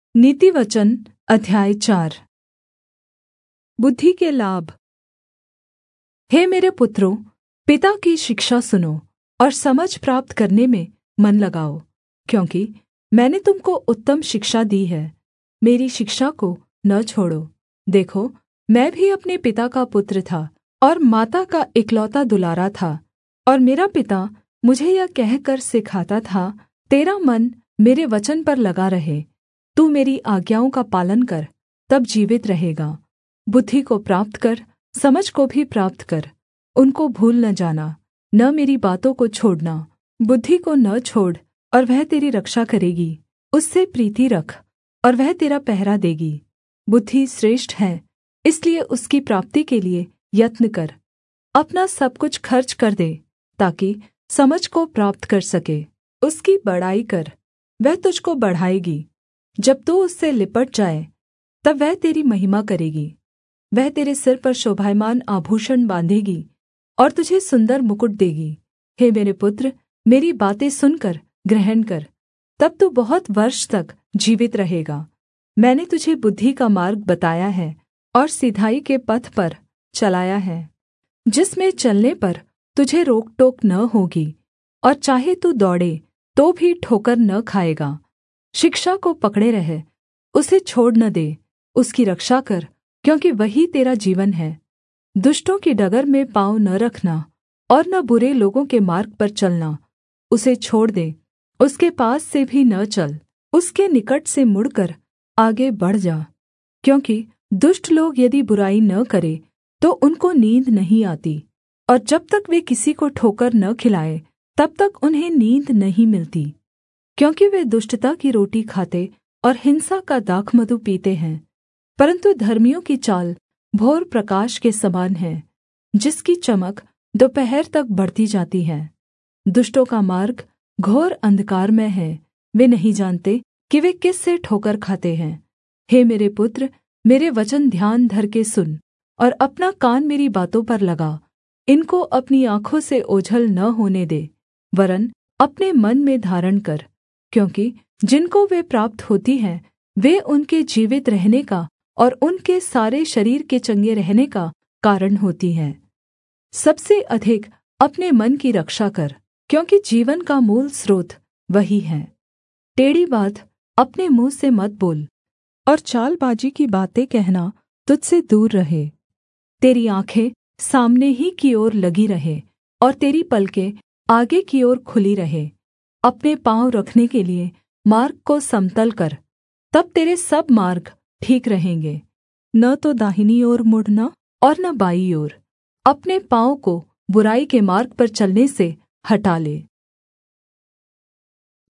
नीतिवचन अध्याय 4। बुद्धि के लाभ। हे मेरे पुत्रों, पिता की शिक्षा सुनो और समझ प्राप्त करने में मन लगाओ, क्योंकि मैंने तुम को उत्तम शिक्षा दी है। मेरी शिक्षा को न छोड़ो। देखो, मैं भी अपने पिता का पुत्र था और माता का इकलौता दुलारा था, और मेरा पिता मुझे यह कहकर सिखाता था, तेरा मन मेरे वचन पर लगा रहे, तू मेरी आज्ञाओं का पालन कर, तब जीवित रहेगा। बुद्धि को प्राप्त कर, समझ को भी प्राप्त कर, उनको भूल न जाना, न मेरी बातों को छोड़ना। बुद्धि को न छोड़, और वह तेरी रक्षा करेगी। उससे प्रीति रख, और वह तेरा पहरा देगी। बुद्धि श्रेष्ठ है, इसलिए उसकी प्राप्ति के लिए यत्न कर। अपना सब कुछ खर्च कर दे, ताकि समझ को प्राप्त कर सके। उसकी बड़ाई कर, वह तुझको बढ़ाएगी। जब तू उससे लिपट जाए, तब वह तेरी महिमा करेगी। वह तेरे सिर पर शोभायमान आभूषण बाँधेगी और तुझे सुन्दर मुकुट देगी। हे मेरे पुत्र, मेरी बातें सुनकर ग्रहण कर, तब तू बहुत वर्ष तक जीवित रहेगा। मैंने तुझे बुद्धि का मार्ग बताया है और सिधाई के पथ पर चलाया है, जिसमें चलने पर तुझे रोक टोक न होगी, और चाहे तू दौड़े तो भी ठोकर न खाएगा। शिक्षा को पकड़े रह, उसे छोड़ न दे। उसकी रक्षा कर, क्योंकि वही तेरा जीवन है। दुष्टों की डगर में पाँव न रखना, और न बुरे लोगों के मार्ग पर चलना। उसे छोड़ दे, उसके पास से भी न चल। उसके निकट से मुड़कर आगे बढ़ जा, क्योंकि दुष्ट लोग यदि बुराई न करे तो उनको नींद नहीं आती, और जब तक वे किसी को ठोकर न खिलाए तब तक उन्हें नींद नहीं मिलती। क्योंकि वे दुष्टता की रोटी खाते और हिंसा का दाखमधु पीते हैं। परन्तु धर्मियों की चाल भोर प्रकाश के समान है, जिसकी चमक दोपहर तक बढ़ती जाती है। दुष्टों का मार्ग घोर अंधकार में है, वे नहीं जानते कि वे किस से ठोकर खाते हैं। हे मेरे पुत्र, मेरे वचन ध्यान धर के सुन, और अपना कान मेरी बातों पर लगा। इनको अपनी आँखों से ओझल न होने दे, वरन् अपने मन में धारण कर, क्योंकि जिनको वे प्राप्त होती हैं, वे उनके जीवित रहने का और उनके सारे शरीर के चंगे रहने का कारण होती हैं। सबसे अधिक अपने मन की रक्षा कर, क्योंकि जीवन का मूल स्रोत वही है। टेढ़ी बात अपने मुँह से मत बोल, और चालबाजी की बातें कहना तुझसे दूर रहे। तेरी आँखें सामने ही की ओर लगी रहे, और तेरी पलकें आगे की ओर खुली रहे। अपने पाँव रखने के लिए मार्ग को समतल कर, तब तेरे सब मार्ग ठीक रहेंगे। न तो दाहिनी ओर मुड़ना और न बाईं ओर। अपने पाँव को बुराई के मार्ग पर चलने से हटा ले।